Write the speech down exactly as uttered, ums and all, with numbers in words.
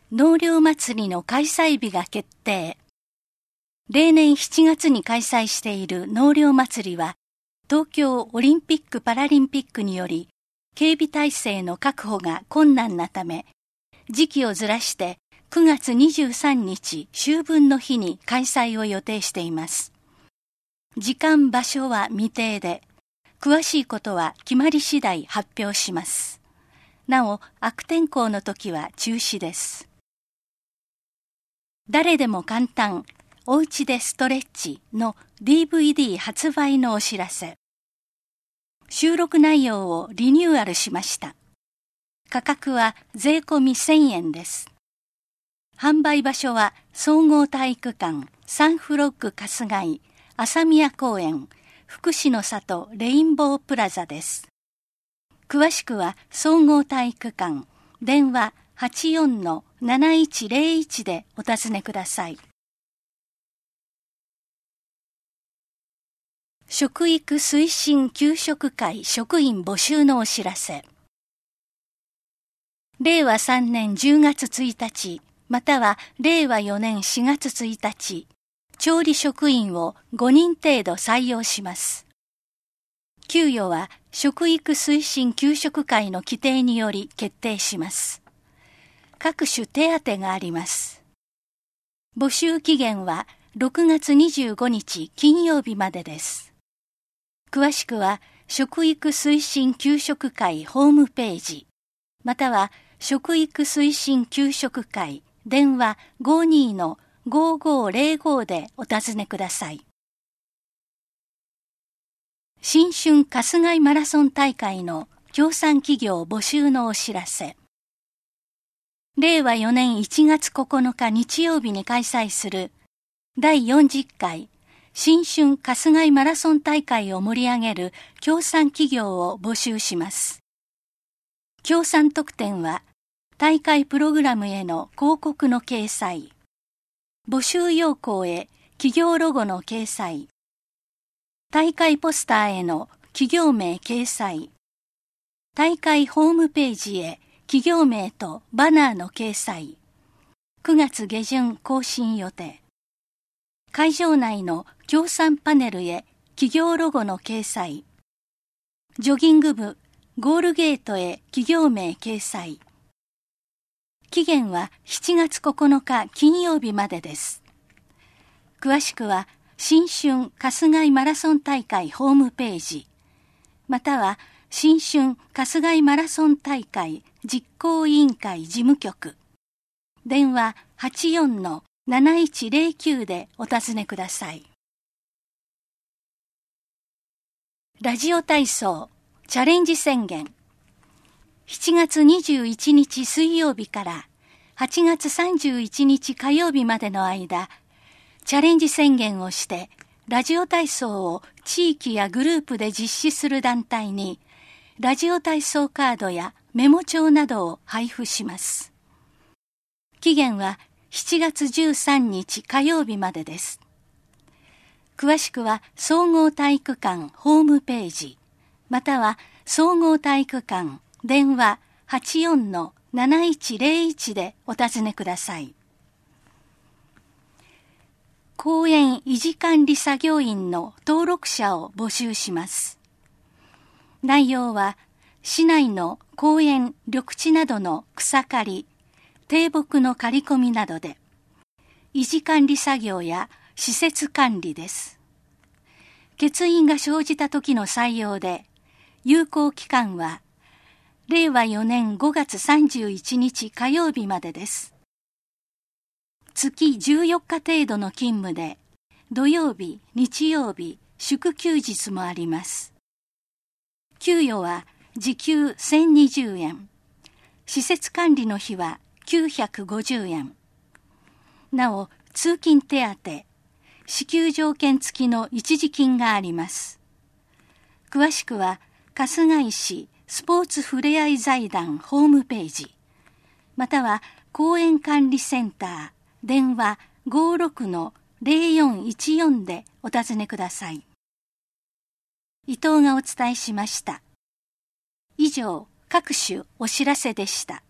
納涼祭りの開催日が決定。例年しちがつに開催している納涼祭りは、東京オリンピック・パラリンピックにより、警備体制の確保が困難なため、時期をずらしてくがつにじゅうさんにち秋分の日に開催を予定しています。時間・場所は未定で、詳しいことは決まり次第発表します。なお、悪天候の時は中止です。誰でも簡単、おうちでストレッチの ディーブイディー 発売のお知らせ。収録内容をリニューアルしました。価格は税込みせんえんです。販売場所は総合体育館、サンフロッグ春日井、朝宮公園、福祉の里レインボープラザです。詳しくは総合体育館、電話 はちよんのなないちぜろいち でお尋ねください。食育推進給食会職員募集のお知らせ。れいわさんねんじゅうがつついたち、またはれいわよねんしがつついたち、調理職員をごにん程度採用します。給与は食育推進給食会の規定により決定します。各種手当があります。募集期限はろくがつにじゅうごにち金曜日までです。詳しくは食育推進給食会ホームページ、または食育推進給食会電話 ごじゅうにのごじゅうごぜろご でお尋ねください。新春春日井マラソン大会の協賛企業募集のお知らせ。れいわよねんいちがつここのか日曜日に開催するだいよんじゅっかい新春春日井マラソン大会を盛り上げる協賛企業を募集します。協賛特典は大会プログラムへの広告の掲載、募集要項へ企業ロゴの掲載、大会ポスターへの企業名掲載、大会ホームページへ企業名とバナーの掲載、くがつげじゅん更新予定。会場内の協賛パネルへ企業ロゴの掲載、ジョギング部、ゴールゲートへ企業名掲載。期限はしちがつここのか金曜日までです。詳しくは新春春日井マラソン大会ホームページ、または新春春日井マラソン大会実行委員会事務局、電話 はちよんのなないちぜろきゅう でお尋ねください。ラジオ体操チャレンジ宣言。しちがつにじゅういちにち水曜日からはちがつさんじゅういちにち火曜日までの間、チャレンジ宣言をしてラジオ体操を地域やグループで実施する団体にラジオ体操カードやメモ帳などを配布します。期限はしちがつじゅうさんにち火曜日までです。詳しくは総合体育館ホームページ、または総合体育館電話 はちよんのなないちぜろいち でお尋ねください。公園維持管理作業員の登録者を募集します。内容は市内の公園緑地などの草刈り、低木の刈り込みなどで、維持管理作業や施設管理です。欠員が生じた時の採用で、有効期間はれいわよねんごがつさんじゅういちにち火曜日までです。月じゅうよっか程度の勤務で、土曜日、日曜日、祝休日もあります。給与は時給せんにじゅうえん、施設管理の日はきゅうひゃくごじゅうえん。なお、通勤手当、支給条件付きの一時金があります。詳しくは、春日井市スポーツふれあい財団ホームページ、または公園管理センター、電話 ごじゅうろくのぜろよんいちよん でお尋ねください。伊藤がお伝えしました。以上、各種お知らせでした。